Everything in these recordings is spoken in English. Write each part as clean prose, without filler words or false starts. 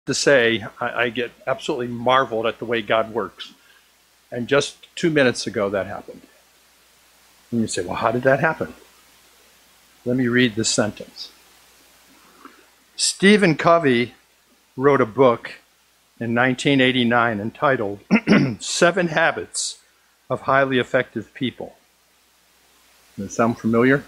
To say, I get absolutely marveled at the way God works. And just 2 minutes ago, that happened. And you say, well, how did that happen? Let me read this sentence. Stephen Covey wrote a book in 1989 entitled 7 Habits of Highly Effective People. Does that sound familiar?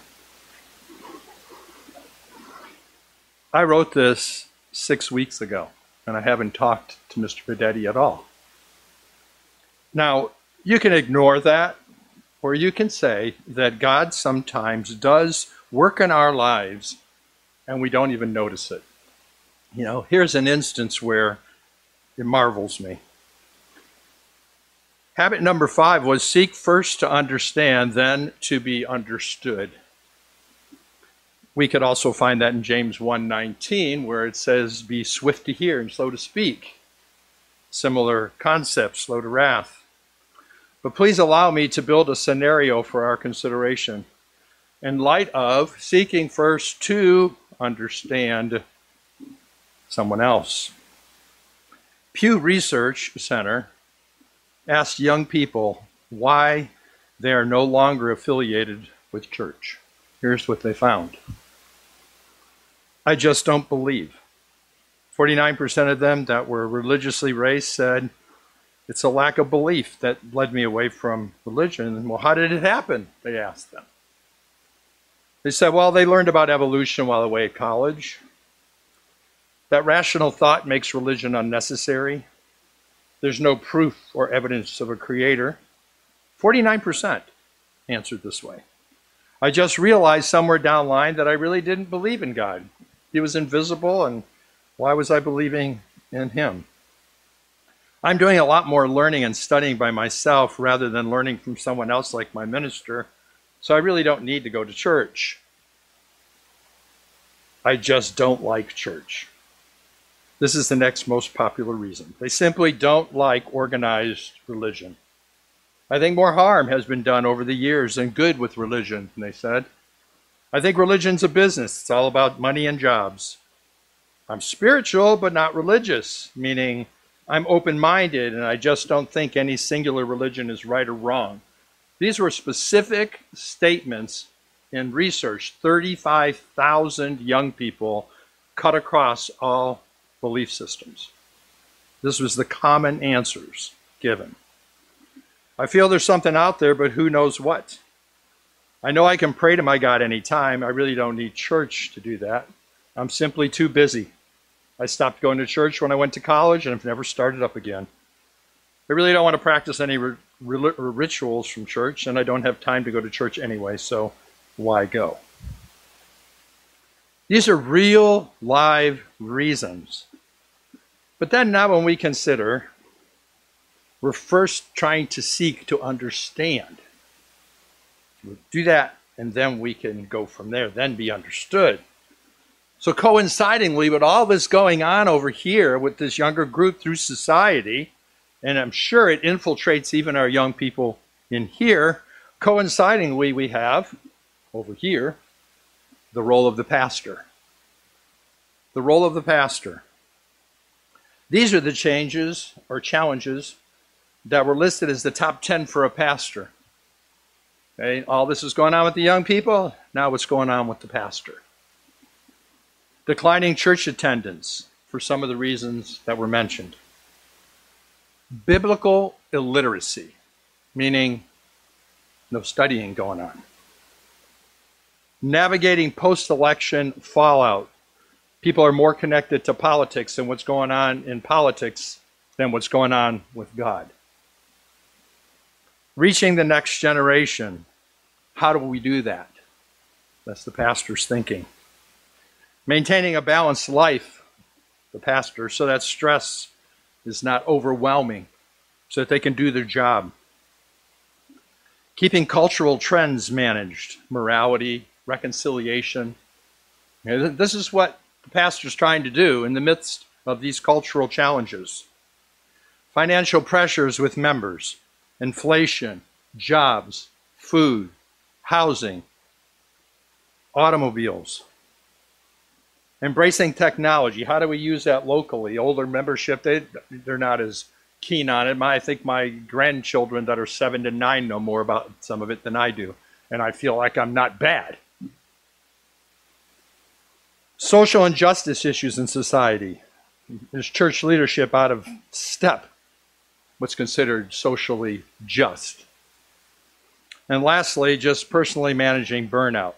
I wrote this 6 weeks ago, and I haven't talked to Mr. Vedetti at all. Now, you can ignore that, or you can say that God sometimes does work in our lives and we don't even notice it. You know, here's an instance where it marvels me. Habit number 5 was seek first to understand, then to be understood. We could also find that in James 1:19, where it says, be swift to hear and slow to speak. Similar concept, slow to wrath. But please allow me to build a scenario for our consideration in light of seeking first to understand someone else. Pew Research Center asked young people why they are no longer affiliated with church. Here's what they found. I just don't believe. 49% of them that were religiously raised said, it's a lack of belief that led me away from religion. Well, how did it happen? They asked them. They said, well, they learned about evolution while away at college. That rational thought makes religion unnecessary. There's no proof or evidence of a creator. 49% answered this way. I just realized somewhere down the line that I really didn't believe in God. He was invisible, and why was I believing in him? I'm doing a lot more learning and studying by myself rather than learning from someone else like my minister, so I really don't need to go to church. I just don't like church. This is the next most popular reason. They simply don't like organized religion. I think more harm has been done over the years than good with religion, they said. I think religion's a business. It's all about money and jobs. I'm spiritual, but not religious, meaning I'm open-minded and I just don't think any singular religion is right or wrong. These were specific statements in research. 35,000 young people cut across all belief systems. This was the common answers given. I feel there's something out there, but who knows what? I know I can pray to my God anytime. I really don't need church to do that. I'm simply too busy. I stopped going to church when I went to college and have never started up again. I really don't want to practice any rituals from church, and I don't have time to go to church anyway, so why go? These are real, live reasons. But then now when we consider, we're first trying to seek to understand. We'll do that, and then we can go from there, then be understood. So coincidingly with all this going on over here with this younger group through society, and I'm sure it infiltrates even our young people in here, coincidingly we have, over here, the role of the pastor. The role of the pastor. These are the changes or challenges that were listed as the top 10 for a pastor. Okay, all this is going on with the young people. Now what's going on with the pastor? Declining church attendance for some of the reasons that were mentioned. Biblical illiteracy, meaning no studying going on. Navigating post-election fallout. People are more connected to politics and what's going on in politics than what's going on with God. Reaching the next generation. How do we do that? That's the pastor's thinking. Maintaining a balanced life, the pastor, so that stress is not overwhelming, so that they can do their job. Keeping cultural trends managed, morality, reconciliation. This is what the pastor's trying to do in the midst of these cultural challenges. Financial pressures with members, inflation, jobs, food, housing, automobiles. Embracing technology. How do we use that locally? Older membership, they're not as keen on it. I think my grandchildren that are 7 to 9 know more about some of it than I do. And I feel like I'm not bad. Social injustice issues in society. Is church leadership out of step? What's considered socially just? And lastly, just personally managing burnout,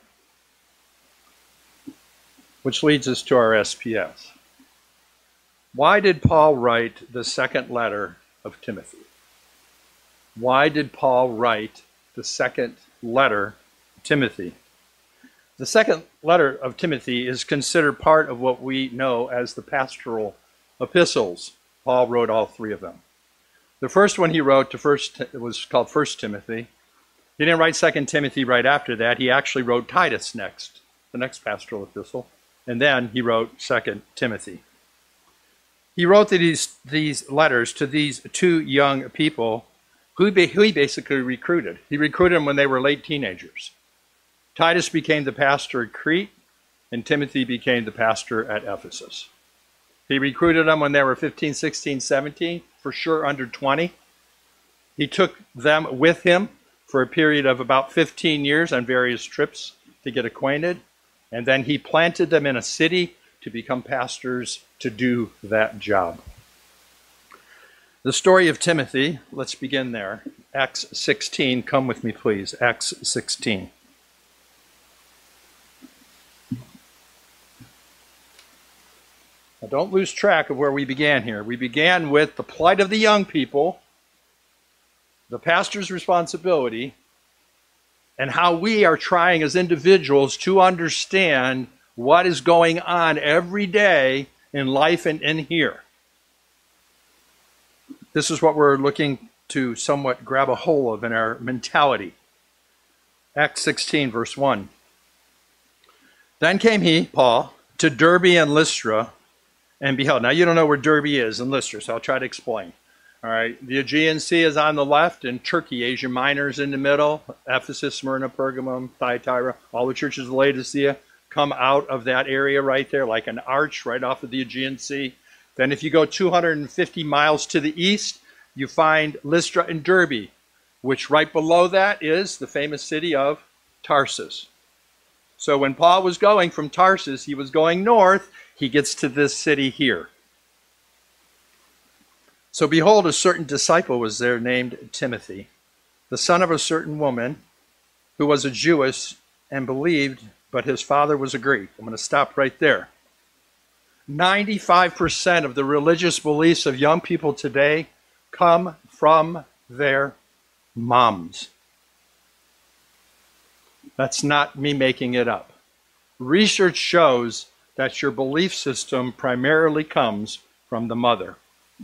which leads us to our SPS. Why did Paul write the second letter of Timothy? Why did Paul write the second letter of Timothy? The second letter of Timothy is considered part of what we know as the pastoral epistles. Paul wrote all 3 of them. The first one he wrote, it was called 1 Timothy. He didn't write 2 Timothy right after that. He actually wrote Titus next, the next pastoral epistle. And then he wrote 2 Timothy. He wrote these letters to these 2 young people who he basically recruited. He recruited them when they were late teenagers. Titus became the pastor at Crete, and Timothy became the pastor at Ephesus. He recruited them when they were 15, 16, 17, for sure under 20. He took them with him for a period of about 15 years on various trips to get acquainted, and then he planted them in a city to become pastors to do that job. The story of Timothy, let's begin there. Acts 16, come with me please, Acts 16. Now don't lose track of where we began here. We began with the plight of the young people, the pastor's responsibility, and how we are trying as individuals to understand what is going on every day in life and in here. This is what we're looking to somewhat grab a hold of in our mentality. Acts 16, verse 1. Then came he, Paul, to Derbe and Lystra, and beheld. Now you don't know where Derbe is and Lystra, so I'll try to explain. All right, the Aegean Sea is on the left, and Turkey, Asia Minor, is in the middle. Ephesus, Smyrna, Pergamum, Thyatira, all the churches of Laodicea come out of that area right there, like an arch right off of the Aegean Sea. Then if you go 250 miles to the east, you find Lystra and Derbe, which right below that is the famous city of Tarsus. So when Paul was going from Tarsus, he was going north. He gets to this city here. So behold, a certain disciple was there named Timothy, the son of a certain woman who was a Jewess and believed, but his father was a Greek. I'm going to stop right there. 95% of the religious beliefs of young people today come from their moms. That's not me making it up. Research shows that your belief system primarily comes from the mother.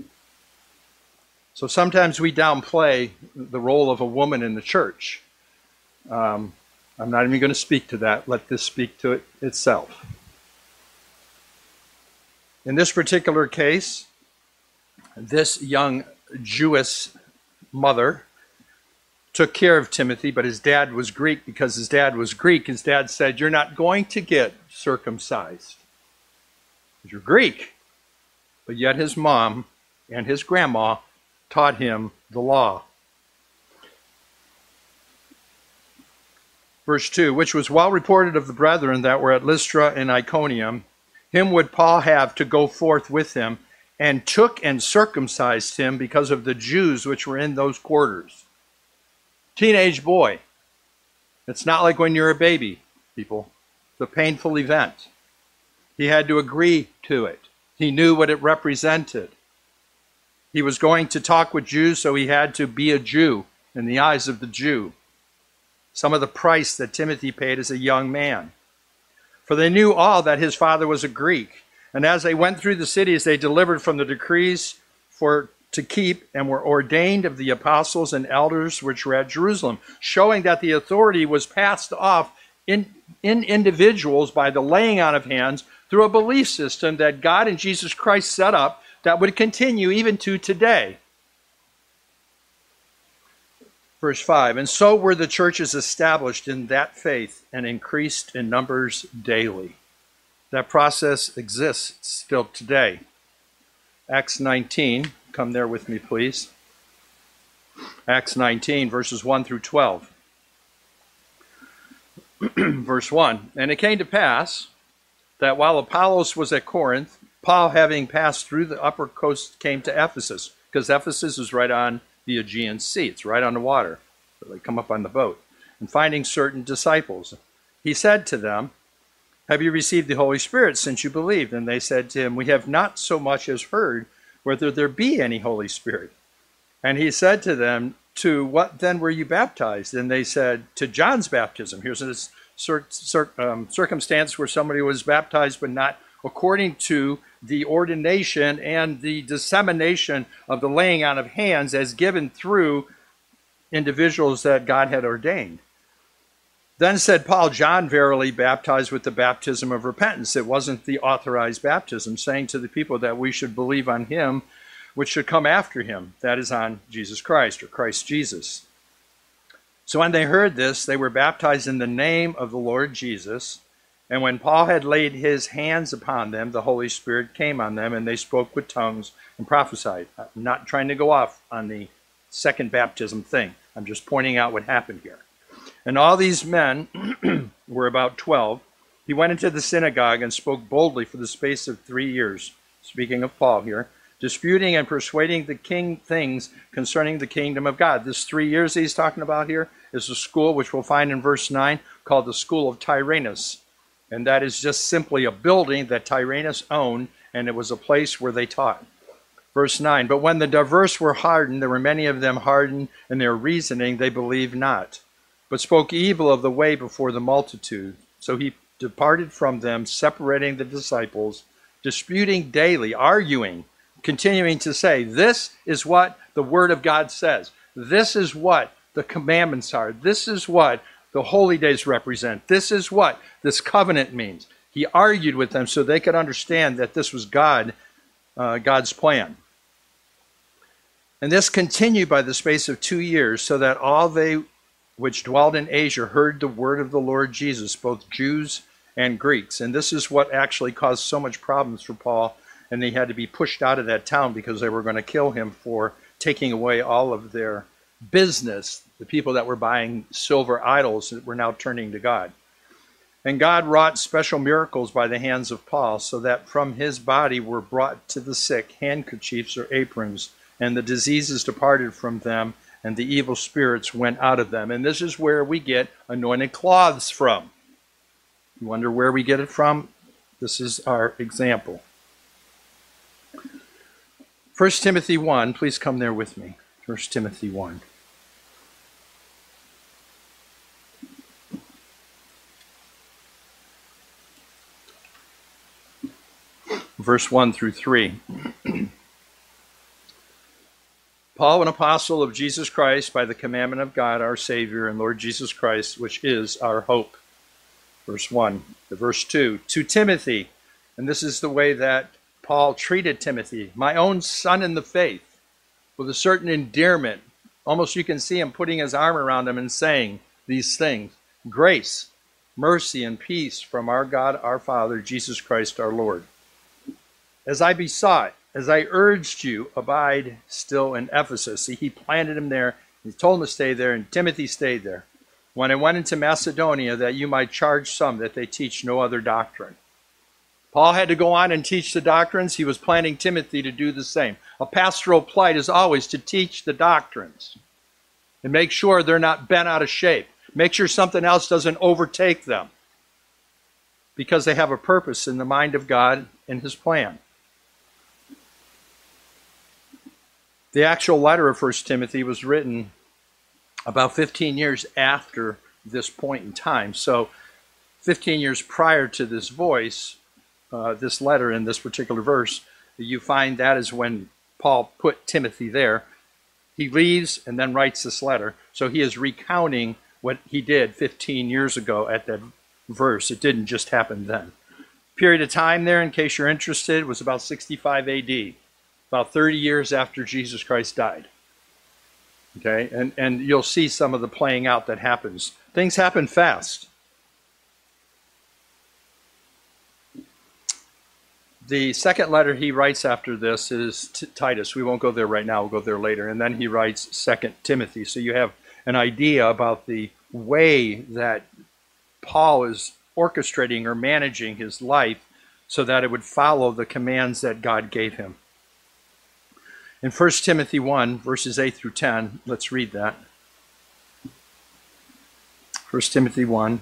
So sometimes we downplay the role of a woman in the church. I'm not even going to speak to that. Let this speak to it itself. In this particular case, this young Jewish mother took care of Timothy, but his dad was Greek. Because his dad was Greek, his dad said, "You're not going to get circumcised. You're Greek." But yet his mom and his grandma taught him the law. Verse 2, which was well reported of the brethren that were at Lystra and Iconium, him would Paul have to go forth with him, and took and circumcised him because of the Jews which were in those quarters. Teenage boy. It's not like when you're a baby, people. It's a painful event. He had to agree to it. He knew what it represented. He was going to talk with Jews, so he had to be a Jew in the eyes of the Jew. Some of the price that Timothy paid as a young man. For they knew all that his father was a Greek. And as they went through the cities, they delivered from the decrees to keep and were ordained of the apostles and elders which were at Jerusalem, showing that the authority was passed off in individuals by the laying on of hands through a belief system that God and Jesus Christ set up that would continue even to today. Verse 5, and so were the churches established in that faith and increased in numbers daily. That process exists still today. Acts 19, come there with me, please. Acts 19, verses 1 through 12. Verse 1, and it came to pass that while Apollos was at Corinth, Paul, having passed through the upper coast, came to Ephesus, because Ephesus is right on the Aegean Sea. It's right on the water. So they come up on the boat. And finding certain disciples, he said to them, have you received the Holy Spirit since you believed? And they said to him, we have not so much as heard whether there be any Holy Spirit. And he said to them, to what then were you baptized? And they said, to John's baptism. Here's a circumstance where somebody was baptized, but not according to the ordination and the dissemination of the laying on of hands as given through individuals that God had ordained. Then said Paul, John verily baptized with the baptism of repentance. It wasn't the authorized baptism, saying to the people that we should believe on him which should come after him, that is on Jesus Christ, or Christ Jesus. So when they heard this, they were baptized in the name of the Lord Jesus. And when Paul had laid his hands upon them, the Holy Spirit came on them, and they spoke with tongues and prophesied. I'm not trying to go off on the second baptism thing. I'm just pointing out what happened here. And all these men were about 12. He went into the synagogue and spoke boldly for the space of 3 years, speaking of Paul here, disputing and persuading the king things concerning the kingdom of God. This 3 years he's talking about here is a school, which we'll find in verse 9, called the School of Tyrannus. And that is just simply a building that Tyrannus owned, and it was a place where they taught. Verse 9, but when the diverse were hardened, there were many of them hardened in their reasoning, they believed not, but spoke evil of the way before the multitude. So he departed from them, separating the disciples, disputing daily, arguing, continuing to say, this is what the Word of God says. This is what the commandments are. This is what the holy days represent. This is what this covenant means. He argued with them so they could understand that this was God's plan. And this continued by the space of 2 years, so that all they which dwelled in Asia heard the word of the Lord Jesus, both Jews and Greeks. And this is what actually caused so much problems for Paul, and he had to be pushed out of that town because they were going to kill him for taking away all of their business, the people that were buying silver idols that were now turning to God. And God wrought special miracles by the hands of Paul, so that from his body were brought to the sick handkerchiefs or aprons, and the diseases departed from them, and the evil spirits went out of them. And this is where we get anointed cloths from. You wonder where we get it from? This is our example. 1 Timothy 1, please come there with me. 1 Timothy 1. Verse 1 through 3. Paul, an apostle of Jesus Christ, by the commandment of God, our Savior, and Lord Jesus Christ, which is our hope. Verse 1. Verse 2. To Timothy, and this is the way that Paul treated Timothy, my own son in the faith, with a certain endearment. Almost you can see him putting his arm around him and saying these things. Grace, mercy, and peace from our God, our Father, Jesus Christ, our Lord. As I besought, as I urged you, abide still in Ephesus. See, he planted him there. He told him to stay there, and Timothy stayed there. When I went into Macedonia, that you might charge some that they teach no other doctrine. Paul had to go on and teach the doctrines. He was planning Timothy to do the same. A pastoral plight is always to teach the doctrines and make sure they're not bent out of shape. Make sure something else doesn't overtake them, because they have a purpose in the mind of God and his plan. The actual letter of 1 Timothy was written about 15 years after this point in time. So 15 years prior to this voice, this letter in this particular verse, you find that is when Paul put Timothy there. He leaves and then writes this letter. So he is recounting what he did 15 years ago at that verse. It didn't just happen then. Period of time there, in case you're interested, was about 65 AD. About 30 years after Jesus Christ died. Okay, and you'll see some of the playing out that happens. Things happen fast. The second letter he writes after this is Titus. We won't go there right now. We'll go there later. And then he writes Second Timothy. So you have an idea about the way that Paul is orchestrating or managing his life so that it would follow the commands that God gave him. In 1 Timothy 1, verses 8 through 10, let's read that. 1 Timothy 1,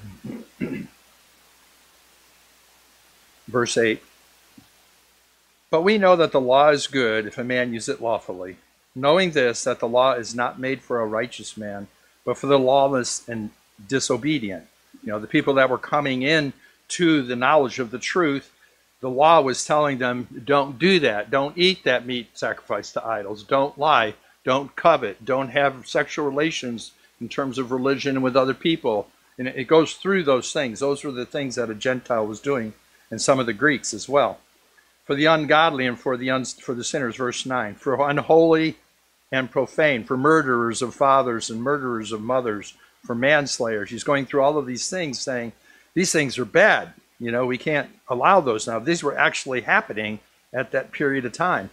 verse 8. But we know that the law is good if a man use it lawfully, knowing this, that the law is not made for a righteous man, but for the lawless and disobedient. You know, the people that were coming in to the knowledge of the truth, the law was telling them, don't do that. Don't eat that meat sacrificed to idols. Don't lie. Don't covet. Don't have sexual relations in terms of religion and with other people. And it goes through those things. Those were the things that a Gentile was doing, and some of the Greeks as well. For the ungodly and for the sinners, verse 9. For unholy and profane, for murderers of fathers and murderers of mothers, for manslayers. He's going through all of these things saying, these things are bad. You know, we can't allow those now. These were actually happening at that period of time.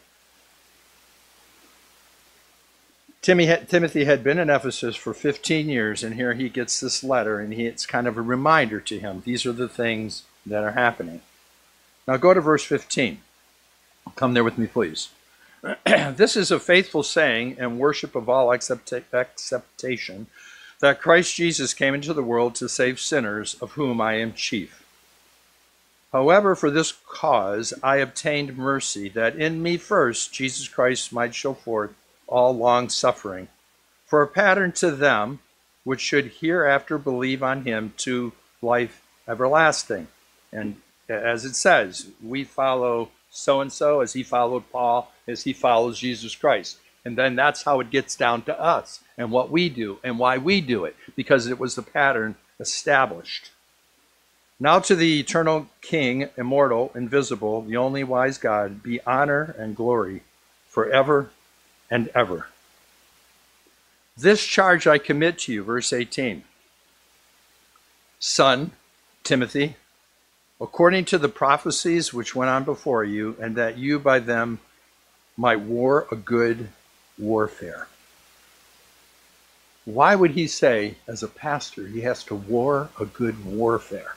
Timothy had been in Ephesus for 15 years, and here he gets this letter, and it's kind of a reminder to him. These are the things that are happening. Now go to verse 15. Come there with me, please. This is a faithful saying and worship of all acceptation, that Christ Jesus came into the world to save sinners, of whom I am chief. However, for this cause I obtained mercy, that in me first Jesus Christ might show forth all long suffering, for a pattern to them which should hereafter believe on him to life everlasting. And as it says, we follow so-and-so as he followed Paul, as he follows Jesus Christ. And then that's how it gets down to us and what we do and why we do it, because it was the pattern established. Now to the eternal King, immortal, invisible, the only wise God, be honor and glory forever and ever. This charge I commit to you, verse 18. Son, Timothy, according to the prophecies which went on before you, and that you by them might war a good warfare. Why would he say, as a pastor, he has to war a good warfare?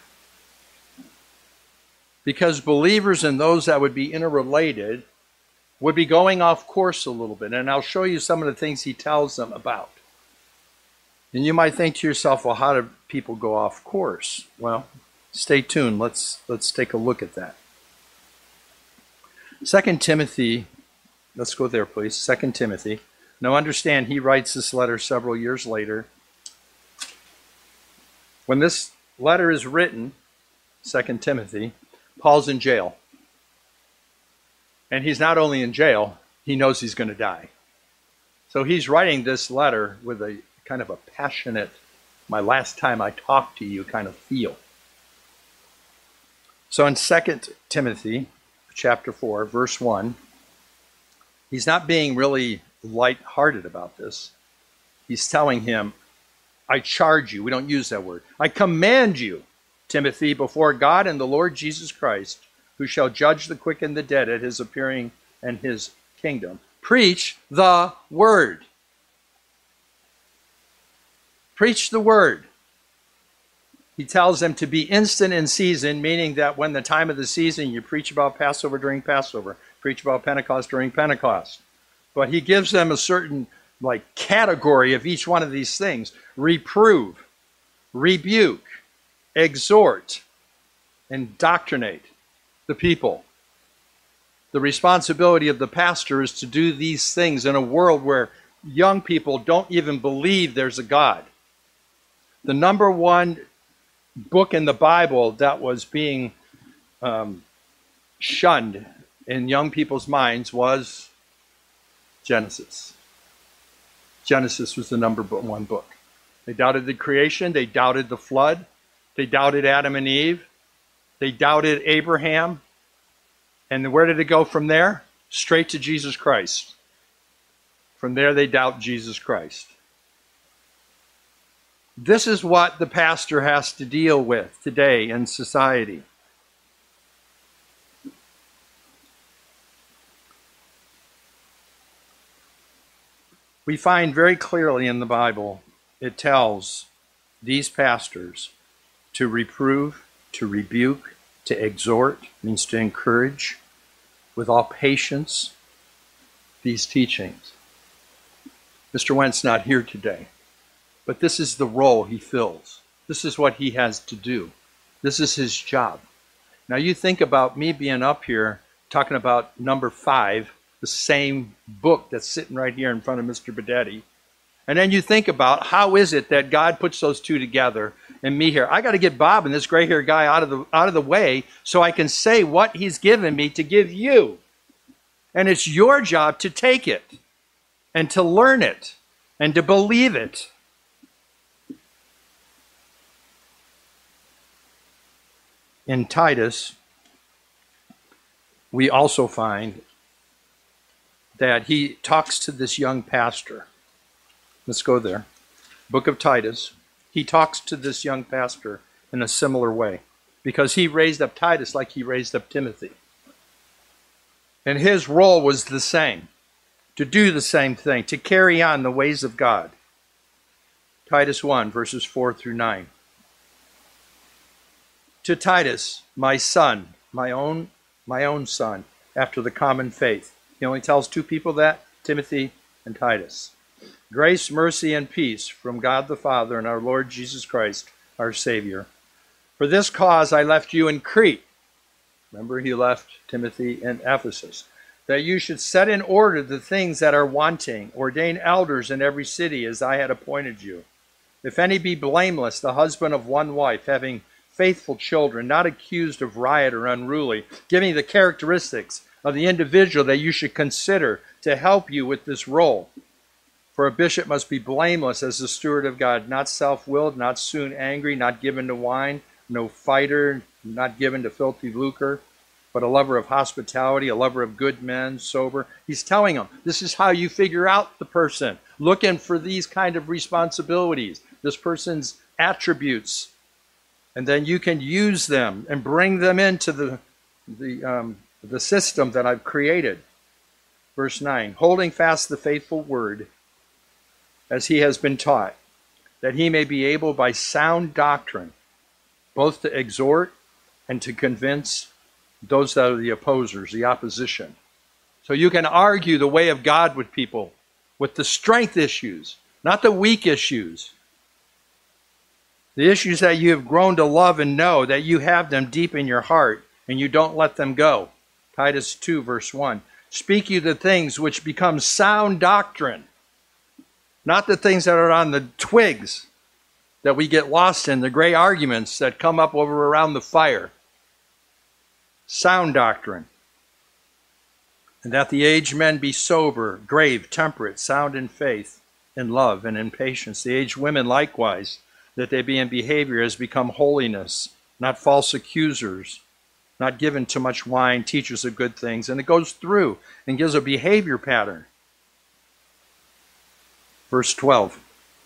Because believers and those that would be interrelated would be going off course a little bit. And I'll show you some of the things he tells them about. And you might think to yourself, well, how do people go off course? Well, stay tuned. Let's take a look at that. 2 Timothy, let's go there, please. 2 Timothy. Now understand, he writes this letter several years later. When this letter is written, 2 Timothy, Paul's in jail. And he's not only in jail, he knows he's going to die. So he's writing this letter with a kind of a passionate, my last time I talked to you kind of feel. So in 2 Timothy chapter 4, verse 1, he's not being really lighthearted about this. He's telling him, I charge you, we don't use that word, I command you, Timothy, before God and the Lord Jesus Christ, who shall judge the quick and the dead at his appearing and his kingdom. Preach the word. Preach the word. He tells them to be instant in season, meaning that when the time of the season, you preach about Passover during Passover, preach about Pentecost during Pentecost. But he gives them a certain category of each one of these things. Reprove, rebuke, exhort, indoctrinate the people. The responsibility of the pastor is to do these things in a world where young people don't even believe there's a God. The number one book in the Bible that was being shunned in young people's minds was Genesis. Genesis was the number one book. They doubted the creation. They doubted the flood. They doubted Adam and Eve. They doubted Abraham. And where did it go from there? Straight to Jesus Christ. From there, they doubt Jesus Christ. This is what the pastor has to deal with today in society. We find very clearly in the Bible, it tells these pastors to reprove, to rebuke, to exhort, means to encourage, with all patience, these teachings. Mr. Wentz not here today, but this is the role he fills. This is what he has to do. This is his job. Now you think about me being up here talking about number 5, the same book that's sitting right here in front of Mr. Bedetti. And then you think about how is it that God puts those two together and me here. I got to get Bob and this gray-haired guy out of the way so I can say what he's given me to give you. And it's your job to take it and to learn it and to believe it. In Titus, we also find that he talks to this young pastor. Let's go there. Book of Titus. He talks to this young pastor in a similar way because he raised up Titus like he raised up Timothy. And his role was the same, to do the same thing, to carry on the ways of God. Titus 1, verses 4 through 9. To Titus, my son, my own son, after the common faith. He only tells 2 people that, Timothy and Titus. Grace, mercy, and peace from God the Father and our Lord Jesus Christ, our Savior. For this cause I left you in Crete. Remember, he left Timothy in Ephesus. That you should set in order the things that are wanting, ordain elders in every city as I had appointed you. If any be blameless, the husband of one wife, having faithful children, not accused of riot or unruly, giving the characteristics of the individual that you should consider to help you with this role. For a bishop must be blameless as the steward of God, not self-willed, not soon angry, not given to wine, no fighter, not given to filthy lucre, but a lover of hospitality, a lover of good men, sober. He's telling them, this is how you figure out the person. Looking for these kind of responsibilities, this person's attributes. And then you can use them and bring them into the system that I've created. Verse 9, holding fast the faithful word, as he has been taught, that he may be able by sound doctrine both to exhort and to convince those that are the opposers, the opposition. So you can argue the way of God with people, with the strength issues, not the weak issues. The issues that you have grown to love and know, that you have them deep in your heart and you don't let them go. Titus 2, verse 1. Speak you the things which become sound doctrine. Not the things that are on the twigs that we get lost in, the gray arguments that come up over around the fire. Sound doctrine. And that the aged men be sober, grave, temperate, sound in faith, in love, and in patience. The aged women likewise, that they be in behavior as become holiness, not false accusers, not given to much wine, teachers of good things. And it goes through and gives a behavior pattern. Verse 12.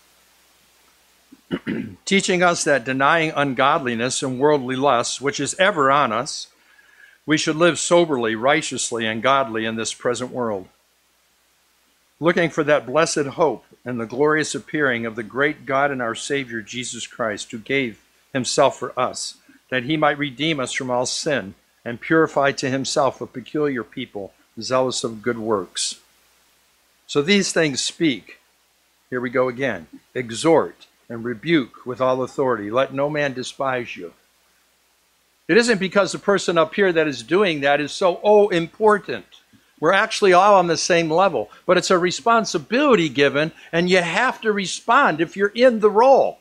Teaching us that denying ungodliness and worldly lusts, which is ever on us, we should live soberly, righteously, and godly in this present world, looking for that blessed hope and the glorious appearing of the great God and our Savior, Jesus Christ, who gave himself for us, that he might redeem us from all sin and purify to himself a peculiar people, zealous of good works. So these things speak. Here we go again. Exhort and rebuke with all authority. Let no man despise you. It isn't because the person up here that is doing that is so important. We're actually all on the same level. But it's a responsibility given, and you have to respond if you're in the role.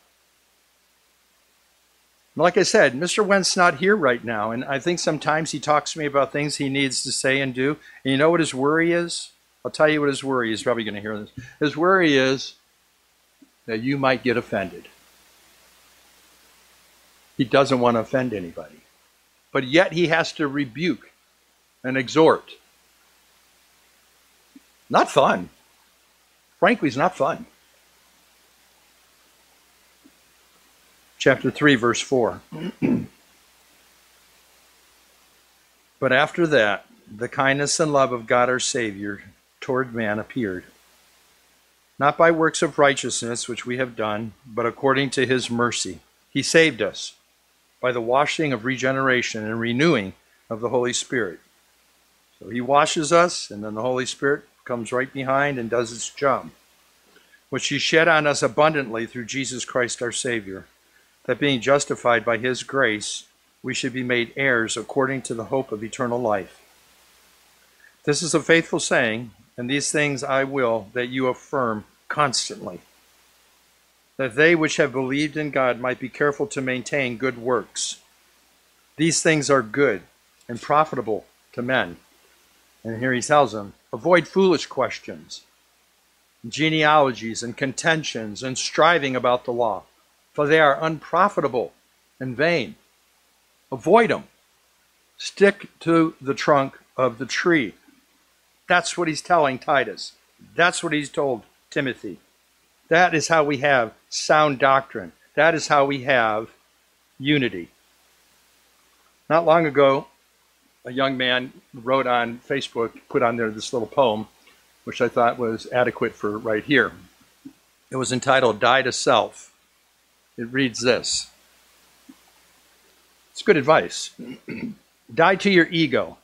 Like I said, Mr. Wentz not here right now, and I think sometimes he talks to me about things he needs to say and do. And you know what his worry is? I'll tell you what his worry is. He's probably going to hear this. His worry is that you might get offended. He doesn't want to offend anybody. But yet he has to rebuke and exhort. Not fun. Frankly, it's not fun. Chapter 3, verse 4. But after that, the kindness and love of God our Savior toward man appeared. not by works of righteousness which we have done, but according to his mercy. He saved us by the washing of regeneration and renewing of the Holy Spirit. So he washes us, and then the Holy Spirit comes right behind and does its job, which he shed on us abundantly through Jesus Christ our Savior, that being justified by his grace, we should be made heirs according to the hope of eternal life. This is a faithful saying, and these things I will that you affirm constantly, that they which have believed in God might be careful to maintain good works. These things are good and profitable to men. And here he tells them, avoid foolish questions, genealogies and contentions and striving about the law, for they are unprofitable and vain. Avoid them. Stick to the trunk of the tree. That's what he's telling Titus. That's what he's told Timothy. That is how we have sound doctrine. That is how we have unity. Not long ago, a young man wrote on Facebook, put on there this little poem, which I thought was adequate for right here. It was entitled, Die to Self. It reads this. It's good advice. Die to your ego.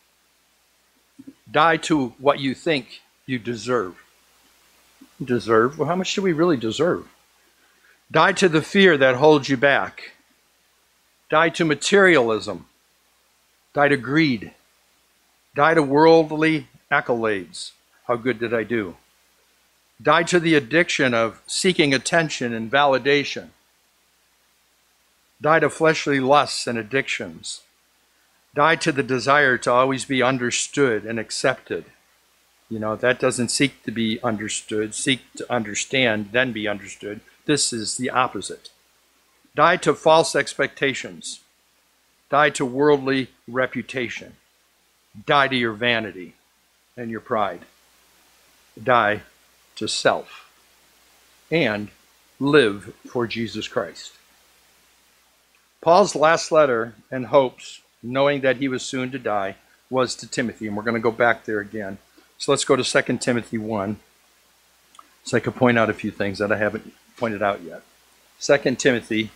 Die to what you think you deserve. Deserve? Well, how much do we really deserve? Die to the fear that holds you back. Die to materialism. Die to greed. Die to worldly accolades. How good did I do? Die to the addiction of seeking attention and validation. Die to fleshly lusts and addictions. Die to the desire to always be understood and accepted. You know, that doesn't seek to be understood, seek to understand, then be understood. This is the opposite. Die to false expectations. Die to worldly reputation. Die to your vanity and your pride. Die to self. And live for Jesus Christ. Paul's last letter and hopes, knowing that he was soon to die, was to Timothy. And we're going to go back there again. So let's go to 2 Timothy 1, so I can point out a few things that I haven't pointed out yet. 2 Timothy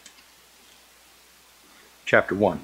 chapter 1.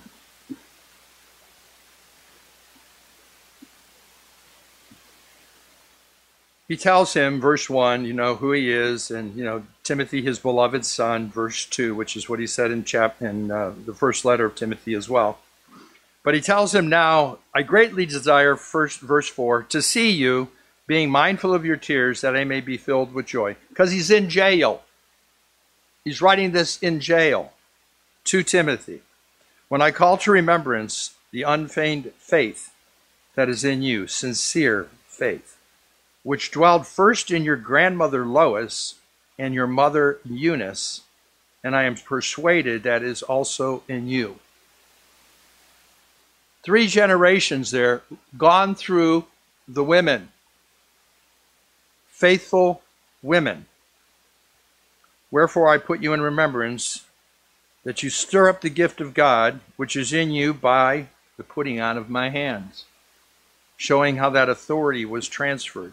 He tells him, verse 1, who he is, and, Timothy, his beloved son, verse 2, which is what he said in the first letter of Timothy as well. But he tells him now, I greatly desire, verse 4, to see you, being mindful of your tears, that I may be filled with joy. Because he's in jail. He's writing this in jail to Timothy. When I call to remembrance the unfeigned faith that is in you, sincere faith, which dwelled first in your grandmother Lois and your mother Eunice, and I am persuaded that is also in you. 3 generations there, gone through the women. Faithful women. Wherefore I put you in remembrance that you stir up the gift of God, which is in you by the putting on of my hands, showing how that authority was transferred.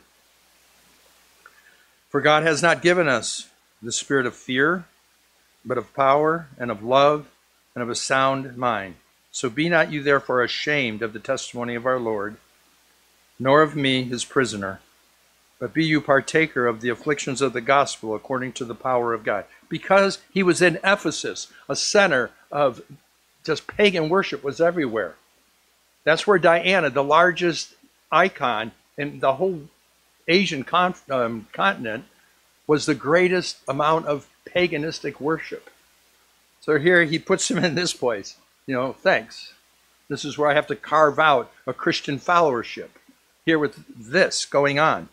For God has not given us the spirit of fear, but of power and of love and of a sound mind. So be not you therefore ashamed of the testimony of our Lord, nor of me, his prisoner, but be you partaker of the afflictions of the gospel according to the power of God. Because he was in Ephesus, a center of just pagan worship was everywhere. That's where Diana, the largest icon in the whole Asian continent, was the greatest amount of paganistic worship. So here he puts him in this place. Thanks. This is where I have to carve out a Christian followership. Here with this going on.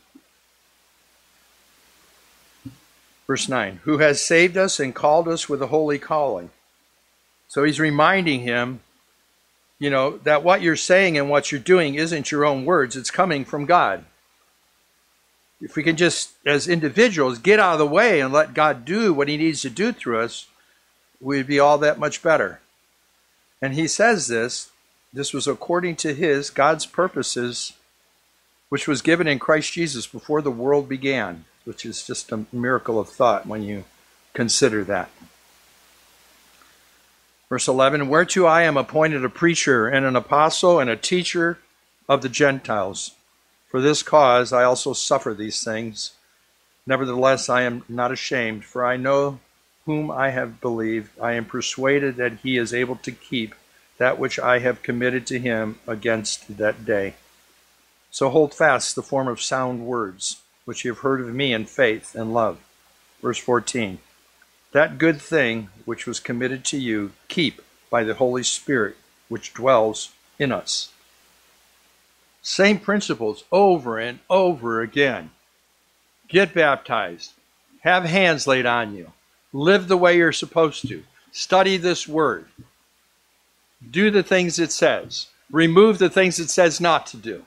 Verse 9, who has saved us and called us with a holy calling. So he's reminding him, that what you're saying and what you're doing isn't your own words. It's coming from God. If we can just, as individuals, get out of the way and let God do what he needs to do through us, we'd be all that much better. And he says this was according to God's purposes, which was given in Christ Jesus before the world began. which is just a miracle of thought when you consider that. Verse 11, whereto I am appointed a preacher and an apostle and a teacher of the Gentiles. For this cause I also suffer these things. Nevertheless, I am not ashamed, for I know whom I have believed. I am persuaded that he is able to keep that which I have committed to him against that day. So hold fast the form of sound words, which you have heard of me in faith and love. Verse 14, that good thing which was committed to you, keep by the Holy Spirit, which dwells in us. Same principles over and over again. Get baptized. Have hands laid on you. Live the way you're supposed to. Study this word. Do the things it says. Remove the things it says not to do.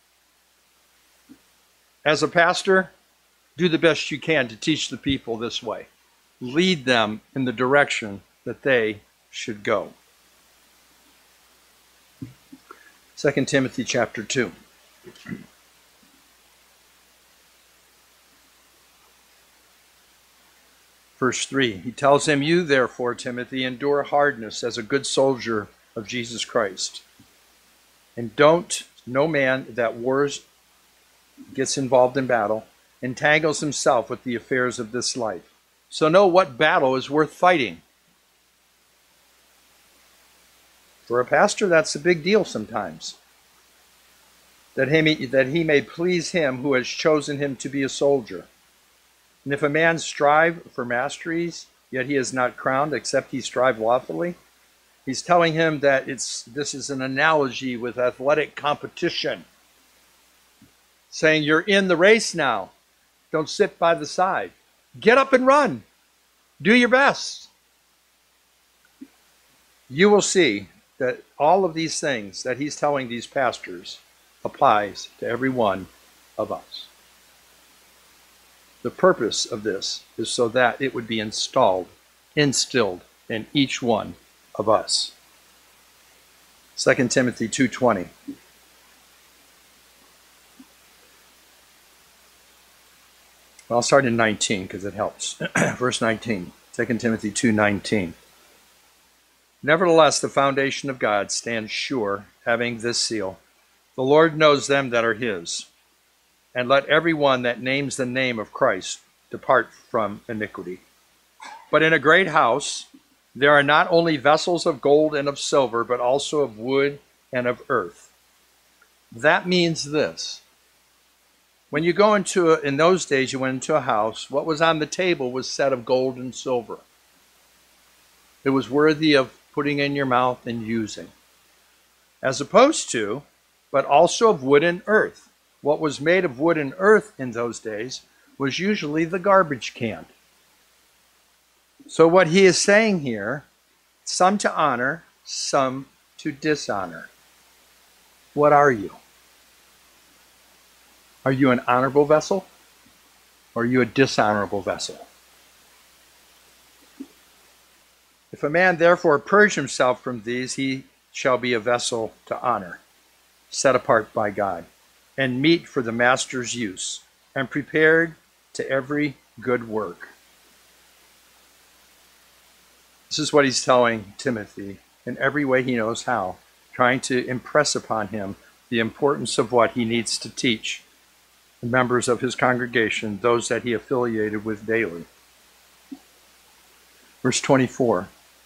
As a pastor, do the best you can to teach the people this way. Lead them in the direction that they should go. 2 Timothy chapter 2. Verse 3, he tells him, you therefore, Timothy, endure hardness as a good soldier of Jesus Christ. And no man that wars, gets involved in battle, entangles himself with the affairs of this life. So know what battle is worth fighting. For a pastor, that's a big deal sometimes. That he may please him who has chosen him to be a soldier. And if a man strive for masteries, yet he is not crowned, except he strive lawfully, he's telling him that this is an analogy with athletic competition. Saying you're in the race now. Don't sit by the side. Get up and run. Do your best. You will see that all of these things that he's telling these pastors applies to every one of us. The purpose of this is so that it would be instilled in each one of us. 2 Timothy 2:20. I'll start in 19 because it helps. Verse 19, 2 Timothy 2:19. Nevertheless, the foundation of God stands sure, having this seal. The Lord knows them that are his. And let every one that names the name of Christ depart from iniquity. But in a great house there are not only vessels of gold and of silver, but also of wood and of earth. That means this. When you go in those days, you went into a house, what was on the table was set of gold and silver. It was worthy of putting in your mouth and using. As opposed to, but also of wood and earth. What was made of wood and earth in those days was usually the garbage can. So what he is saying here, some to honor, some to dishonor. What are you? Are you an honorable vessel? Or are you a dishonorable vessel? If a man therefore purge himself from these, he shall be a vessel to honor, set apart by God, and meet for the master's use, and prepared to every good work. This is what he's telling Timothy in every way he knows how, trying to impress upon him the importance of what he needs to teach the members of his congregation, those that he affiliated with daily. Verse 24.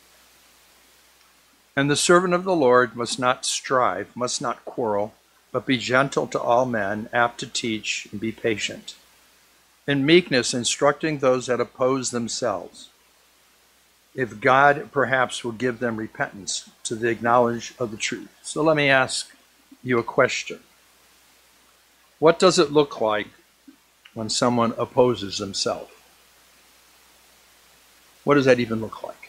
And the servant of the Lord must not strive, must not quarrel, but be gentle to all men, apt to teach, and be patient. In meekness instructing those that oppose themselves, if God perhaps will give them repentance to the knowledge of the truth. So let me ask you a question. What does it look like when someone opposes themselves? What does that even look like?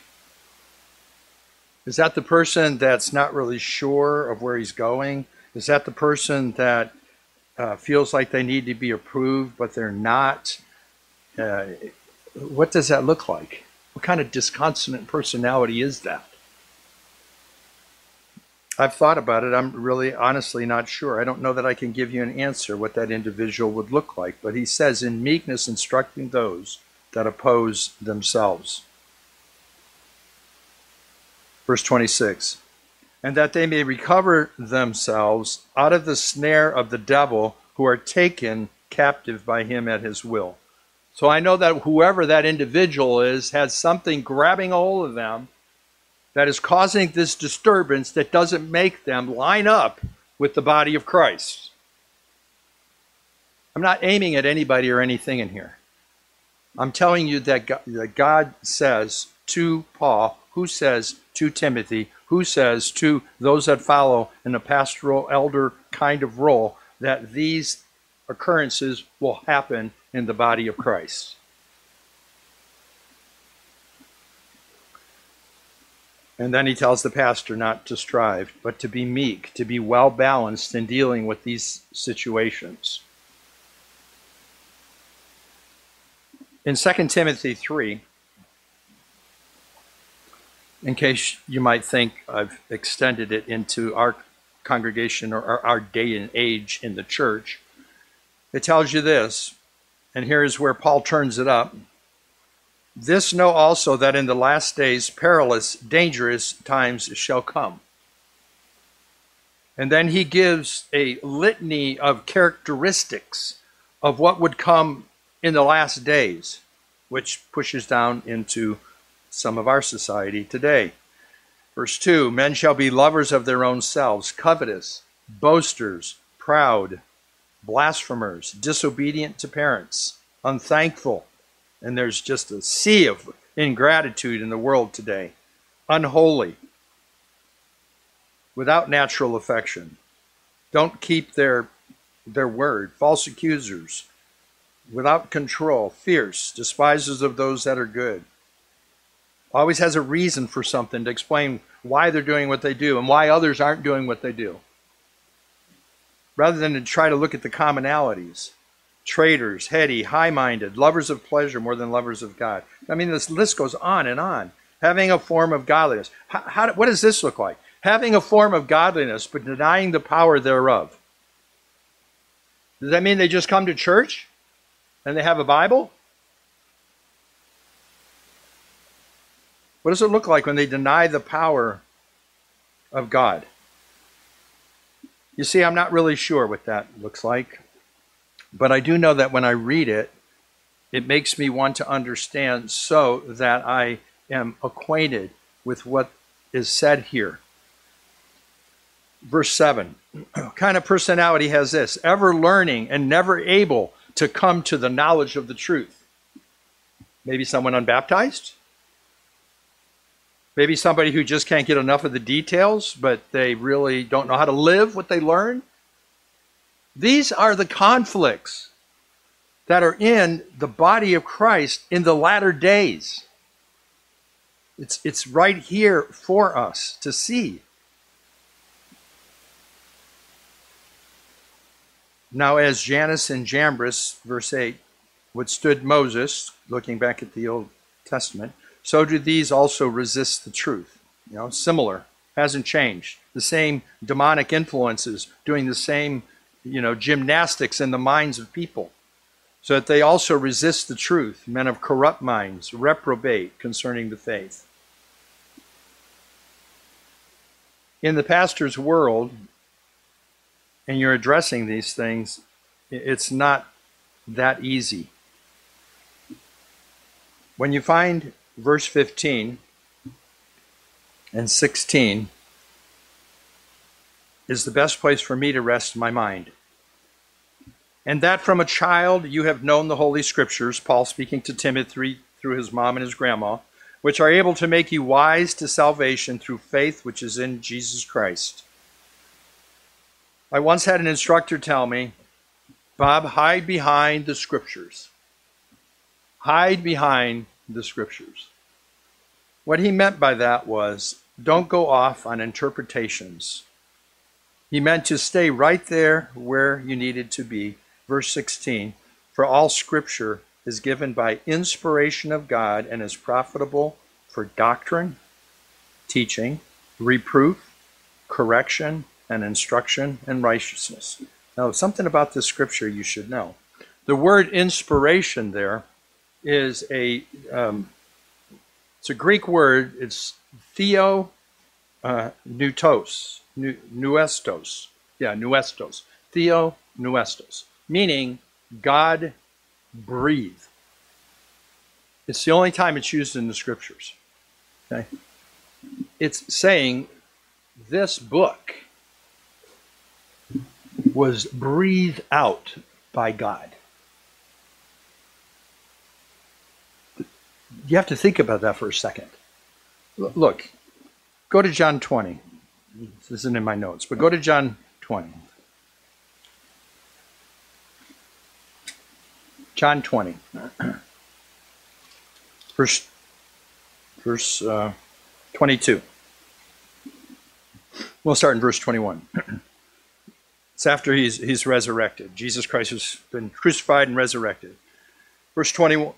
Is that the person that's not really sure of where he's going? Is that the person that feels like they need to be approved, but they're not? What does that look like? What kind of disconsolate personality is that? I've thought about it. I'm really honestly not sure. I don't know that I can give you an answer what that individual would look like. But he says, in meekness instructing those that oppose themselves. Verse 26. And that they may recover themselves out of the snare of the devil, who are taken captive by him at his will. So I know that whoever that individual is has something grabbing a hold of them that is causing this disturbance that doesn't make them line up with the body of Christ. I'm not aiming at anybody or anything in here. I'm telling you that God says to Paul, who says to Timothy, who says to those that follow in a pastoral elder kind of role, that these occurrences will happen in the body of Christ. And then he tells the pastor not to strive, but to be meek, to be well balanced in dealing with these situations. In 2 Timothy 3, in case you might think I've extended it into our congregation or our day and age in the church, it tells you this, and here is where Paul turns it up. This know also, that in the last days perilous, dangerous times shall come. And then he gives a litany of characteristics of what would come in the last days, which pushes down into some of our society today. Verse 2, men shall be lovers of their own selves, covetous, boasters, proud, blasphemers, disobedient to parents, unthankful. And there's just a sea of ingratitude in the world today. Unholy, without natural affection, don't keep their word, false accusers, without control, fierce, despisers of those that are good. Always has a reason for something to explain why they're doing what they do and why others aren't doing what they do, rather than to try to look at the commonalities. Traitors, heady, high-minded, lovers of pleasure more than lovers of God. I mean, this list goes on and on. Having a form of godliness. What does this look like? Having a form of godliness, but denying the power thereof. Does that mean they just come to church and they have a Bible? What does it look like when they deny the power of God? You see, I'm not really sure what that looks like. But I do know that when I read it, it makes me want to understand so that I am acquainted with what is said here. Verse 7, what kind of personality has this? Ever learning and never able to come to the knowledge of the truth. Maybe someone unbaptized? Maybe somebody who just can't get enough of the details, but they really don't know how to live what they learn? These are the conflicts that are in the body of Christ in the latter days. It's right here for us to see. Now, as Jannes and Jambres, verse 8, withstood Moses, looking back at the Old Testament, so do these also resist the truth. Similar, hasn't changed. The same demonic influences doing the same gymnastics in the minds of people, so that they also resist the truth, men of corrupt minds, reprobate concerning the faith. In the pastor's world, and you're addressing these things, it's not that easy. When you find verse 15 and 16 is the best place for me to rest my mind. And that from a child you have known the Holy Scriptures, Paul speaking to Timothy through his mom and his grandma, which are able to make you wise to salvation through faith which is in Jesus Christ. I once had an instructor tell me, Bob, hide behind the Scriptures. Hide behind the Scriptures. What he meant by that was, don't go off on interpretations. He meant to stay right there where you needed to be. Verse 16, for all Scripture is given by inspiration of God and is profitable for doctrine, teaching, reproof, correction, and instruction in righteousness. Now, something about this scripture you should know. The word inspiration there is it's a Greek word. It's theo nuestos. Yeah, nuestos. Theo nuestos, meaning God breathe. It's the only time it's used in the scriptures. Okay? It's saying this book was breathed out by God. You have to think about that for a second. Look, go to John 20. This isn't in my notes, but go to John 20. John 20. Verse 22. We'll start in verse 21. It's after he's resurrected. Jesus Christ has been crucified and resurrected. Verse 21.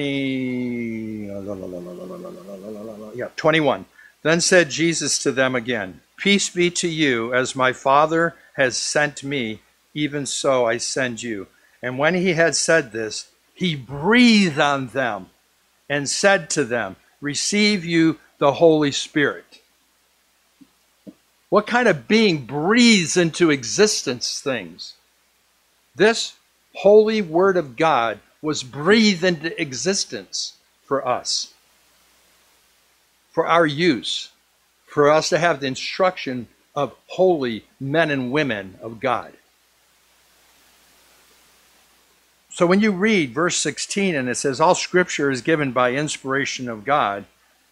Then said Jesus to them again, Peace be to you, as my Father has sent me, even so I send you. And when he had said this, he breathed on them and said to them, Receive you the Holy Spirit. What kind of being breathes into existence things? This holy word of God was breathed into existence for us, for our use, for us to have the instruction of holy men and women of God. So when you read verse 16 and it says, all scripture is given by inspiration of God,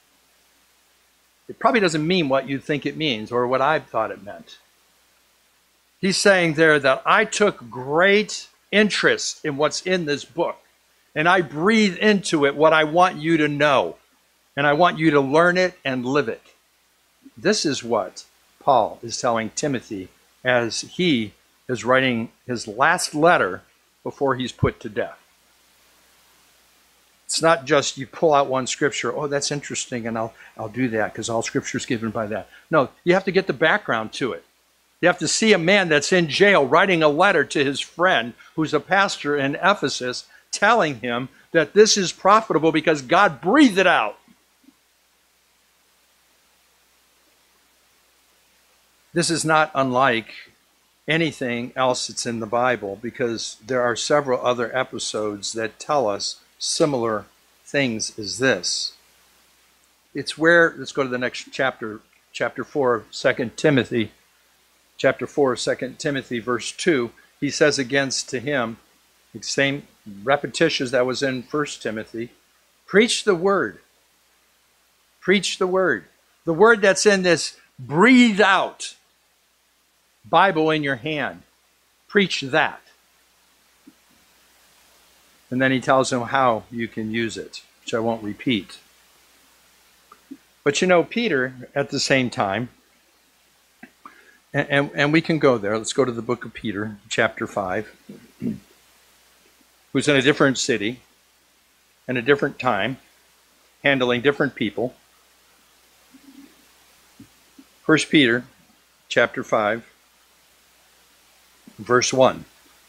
it probably doesn't mean what you think it means or what I thought it meant. He's saying there that I took great interest in what's in this book, and I breathe into it what I want you to know, and I want you to learn it and live it. This is what Paul is telling Timothy as he is writing his last letter before he's put to death. It's not just you pull out one scripture, oh, that's interesting, and I'll do that because all scripture is given by that. No, you have to get the background to it. You have to see a man that's in jail writing a letter to his friend who's a pastor in Ephesus telling him that this is profitable because God breathed it out. This is not unlike anything else that's in the Bible because there are several other episodes that tell us similar things as this. It's where, let's go to the next chapter, chapter 4 of 2 Timothy. Chapter 4 of 2 Timothy, verse 2, he says against to him, the same repetitions that was in 1 Timothy, preach the word. Preach the word. The word that's in this breathed out Bible in your hand. Preach that. And then he tells him how you can use it, which I won't repeat. But you know, Peter, at the same time, and we can go there. Let's go to the book of Peter, chapter 5, who's in a different city, in a different time, handling different people. 1 Peter, chapter 5, verse 1.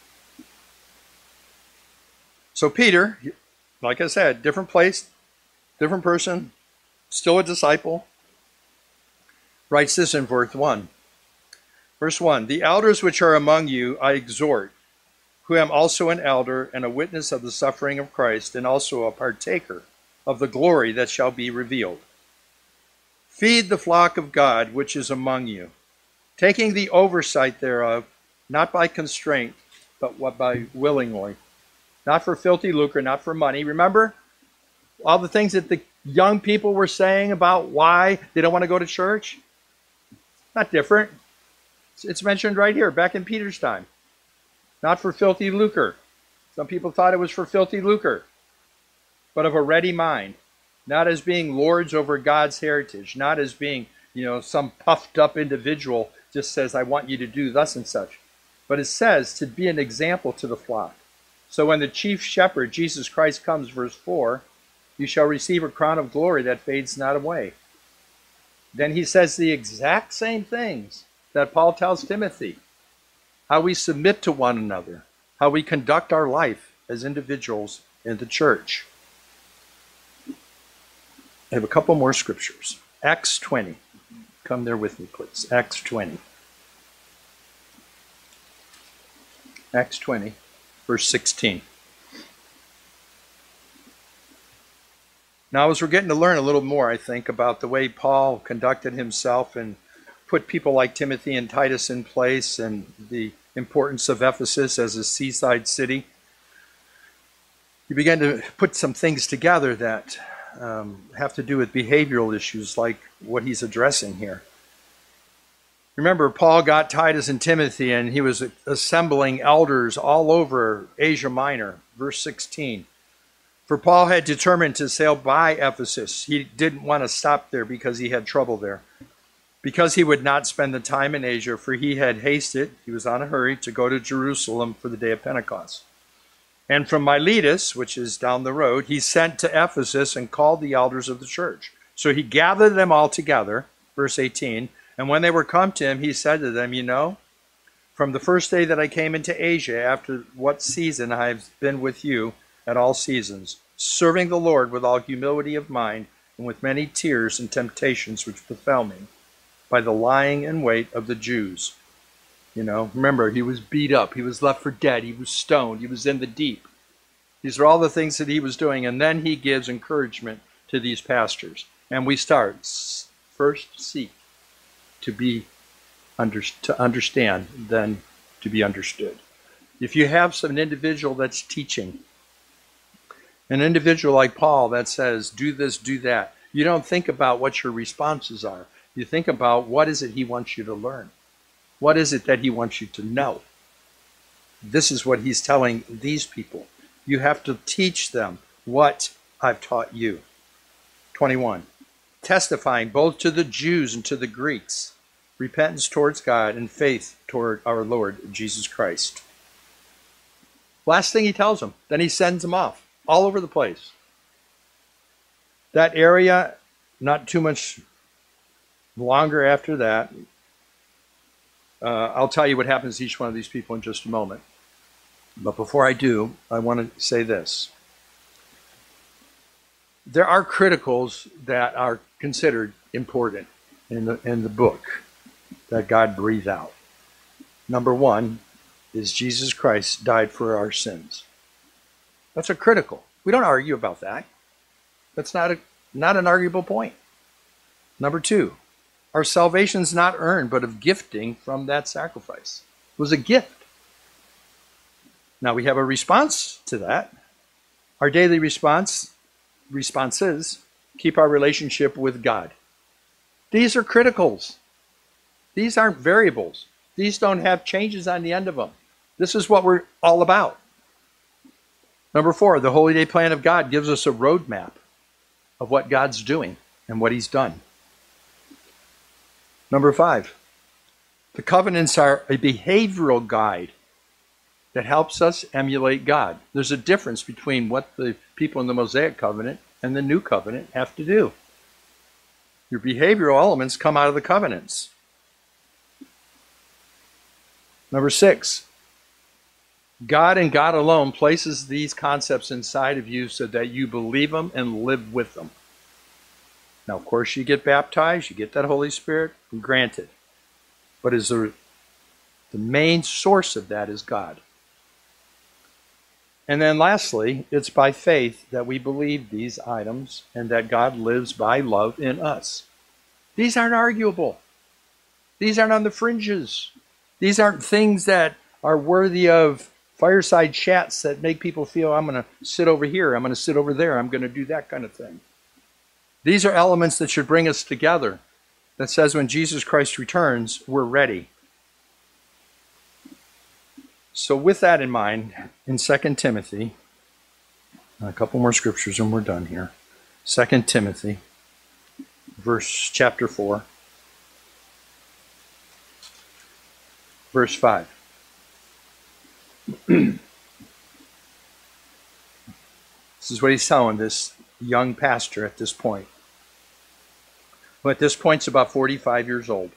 So Peter, like I said, different place, different person, still a disciple, writes this in verse 1. Verse 1, the elders which are among you I exhort, who am also an elder and a witness of the suffering of Christ, and also a partaker of the glory that shall be revealed. Feed the flock of God which is among you, taking the oversight thereof, not by constraint, but by willingly. Not for filthy lucre, not for money. Remember all the things that the young people were saying about why they don't want to go to church? Not different. It's mentioned right here, back in Peter's time. Not for filthy lucre. Some people thought it was for filthy lucre, but of a ready mind. Not as being lords over God's heritage. Not as being, some puffed up individual just says, I want you to do thus and such. But it says to be an example to the flock. So when the chief shepherd, Jesus Christ, comes, verse 4, you shall receive a crown of glory that fades not away. Then he says the exact same things that Paul tells Timothy. How we submit to one another, how we conduct our life as individuals in the church. I have a couple more scriptures. Acts 20. Come there with me, please. Acts 20. Acts 20, verse 16. Now, as we're getting to learn a little more, I think, about the way Paul conducted himself and put people like Timothy and Titus in place and the importance of Ephesus as a seaside city, you begin to put some things together that have to do with behavioral issues like what he's addressing here. Remember, Paul got Titus and Timothy, and he was assembling elders all over Asia Minor. Verse 16. For Paul had determined to sail by Ephesus. He didn't want to stop there because he had trouble there. Because he would not spend the time in Asia, for he had hasted, he was on a hurry, to go to Jerusalem for the day of Pentecost. And from Miletus, which is down the road, he sent to Ephesus and called the elders of the church. So he gathered them all together, verse 18, and when they were come to him, he said to them, you know, from the first day that I came into Asia, after what season I have been with you at all seasons, serving the Lord with all humility of mind and with many tears and temptations which befell me by the lying in wait of the Jews. You know, remember, he was beat up, he was left for dead, he was stoned, he was in the deep. These are all the things that he was doing, and then he gives encouragement to these pastors. And we start, first seek to understand, then to be understood. If you have an individual that's teaching, an individual like Paul that says, do this, do that, you don't think about what your responses are. You think about what is it he wants you to learn. What is it that he wants you to know? This is what he's telling these people. You have to teach them what I've taught you. 21. Testifying both to the Jews and to the Greeks, repentance towards God and faith toward our Lord Jesus Christ. Last thing he tells them, then he sends them off all over the place. That area, not too much longer after that. I'll tell you what happens to each one of these people in just a moment. But before I do, I want to say this. There are criticals that are considered important in the book that God breathed out. Number one is Jesus Christ died for our sins. That's a critical. We don't argue about that. That's not an arguable point. Number two, our salvation is not earned, but of gifting from that sacrifice. It was a gift. Now we have a response to that. Our daily responses keep our relationship with God. These are criticals. These aren't variables. These don't have changes on the end of them. This is what we're all about. Number four, the Holy Day plan of God gives us a roadmap of what God's doing and what he's done. Number five, the covenants are a behavioral guide that helps us emulate God. There's a difference between what the people in the Mosaic covenant and the new covenant have to do. Your behavioral elements come out of the covenants. Number six, God and God alone places these concepts inside of you so that you believe them and live with them. Now, of course, you get baptized, you get that Holy Spirit, and granted. But the main source of that is God. And then lastly, it's by faith that we believe these items and that God lives by love in us. These aren't arguable. These aren't on the fringes. These aren't things that are worthy of fireside chats that make people feel, I'm going to sit over here, I'm going to sit over there, I'm going to do that kind of thing. These are elements that should bring us together, that says when Jesus Christ returns, we're ready. So with that in mind, in 2 Timothy, a couple more scriptures and we're done here. 2 Timothy, chapter 4, verse 5. This is what he's telling this young pastor at this point. who at this point is about 45 years old.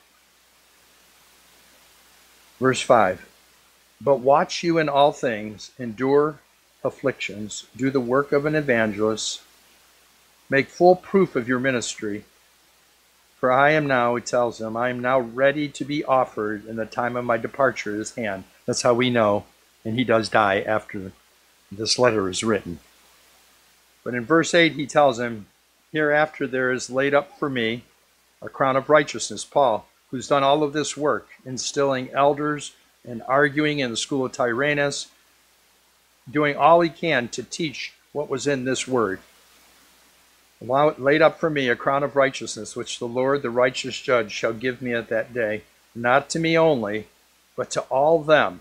Verse 5, but watch you in all things, endure afflictions, do the work of an evangelist, make full proof of your ministry. For I am now, he tells them, I am now ready to be offered in the time of my departure at his hand. That's how we know, and he does die after this letter is written. But in verse 8 he tells him, hereafter there is laid up for me a crown of righteousness, Paul, who's done all of this work, instilling elders and arguing in the school of Tyrannus, doing all he can to teach what was in this word. Laid up for me a crown of righteousness, which the Lord, the righteous judge, shall give me at that day, not to me only, but to all them.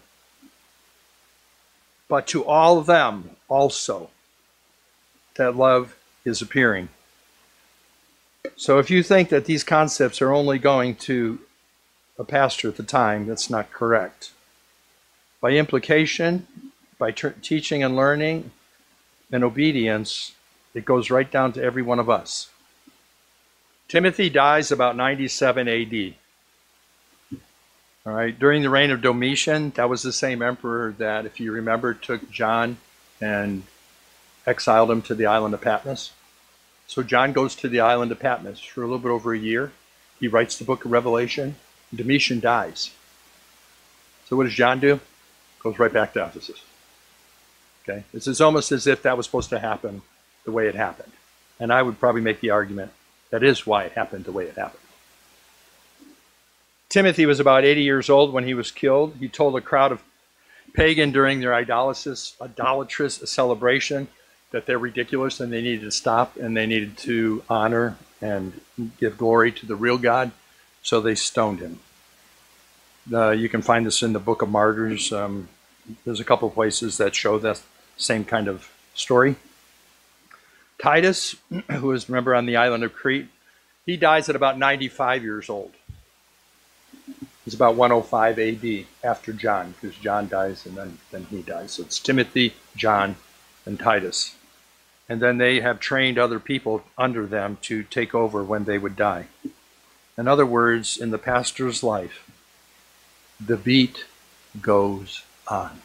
But to all of them also that love his appearing. So if you think that these concepts are only going to a pastor at the time, that's not correct. By implication, by teaching and learning and obedience, it goes right down to every one of us. Timothy dies about 97 AD. All right, during the reign of Domitian, that was the same emperor that, if you remember, took John and exiled him to the island of Patmos. So John goes to the island of Patmos for a little bit over a year. He writes the book of Revelation. Domitian dies. So what does John do? Goes right back to Ephesus. Okay, it's almost as if that was supposed to happen the way it happened. And I would probably make the argument that is why it happened the way it happened. Timothy was about 80 years old when he was killed. He told a crowd of pagan during their idolatrous celebration that they're ridiculous and they needed to stop and they needed to honor and give glory to the real God. So they stoned him. You can find this in the Book of Martyrs. There's a couple of places that show that same kind of story. Titus, who is, remember, on the island of Crete, he dies at about 95 years old. It's about 105 AD after John, because John dies and then he dies. So it's Timothy, John, and Titus. And then they have trained other people under them to take over when they would die. In other words, in the pastor's life, the beat goes on.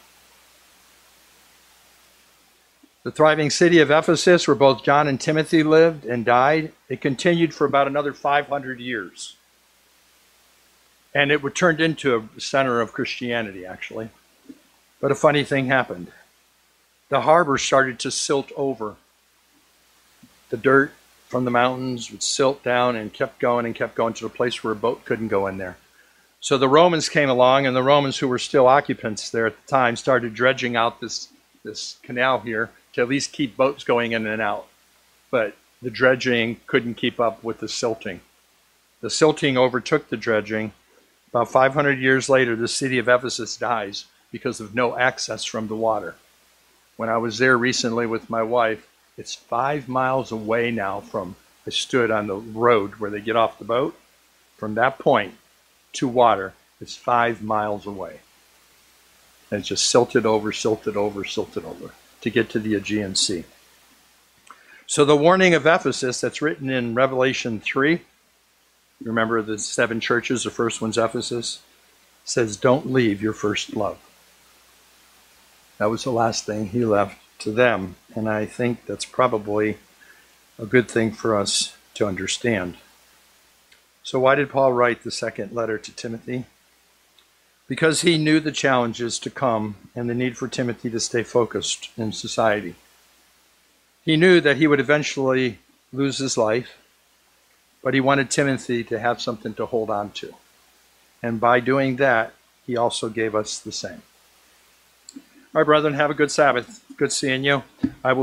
The thriving city of Ephesus, where both John and Timothy lived and died, it continued for about another 500 years. And it turned into a center of Christianity, actually. But a funny thing happened. The harbor started to silt over. The dirt from the mountains would silt down and kept going to the place where a boat couldn't go in there. So the Romans came along, and the Romans, who were still occupants there at the time, started dredging out this canal here to at least keep boats going in and out. But the dredging couldn't keep up with the silting. The silting overtook the dredging. About 500 years later, the city of Ephesus dies because of no access from the water. When I was there recently with my wife, it's 5 miles away now from, I stood on the road where they get off the boat. From that point to water, it's 5 miles away. And it's just silted over to get to the Aegean Sea. So the warning of Ephesus that's written in Revelation 3, remember the 7 churches, the first one's Ephesus, says, don't leave your first love. That was the last thing he left to them, and I think that's probably a good thing for us to understand. So why did Paul write the second letter to Timothy? Because he knew the challenges to come and the need for Timothy to stay focused in society. He knew that he would eventually lose his life, but he wanted Timothy to have something to hold on to. And by doing that, he also gave us the same. All right, brethren, have a good Sabbath. Good seeing you. I will